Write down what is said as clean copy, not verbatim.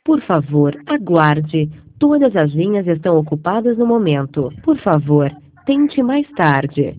Por favor, aguarde. Todas as linhas estão ocupadas no momento. Por favor, tente mais tarde.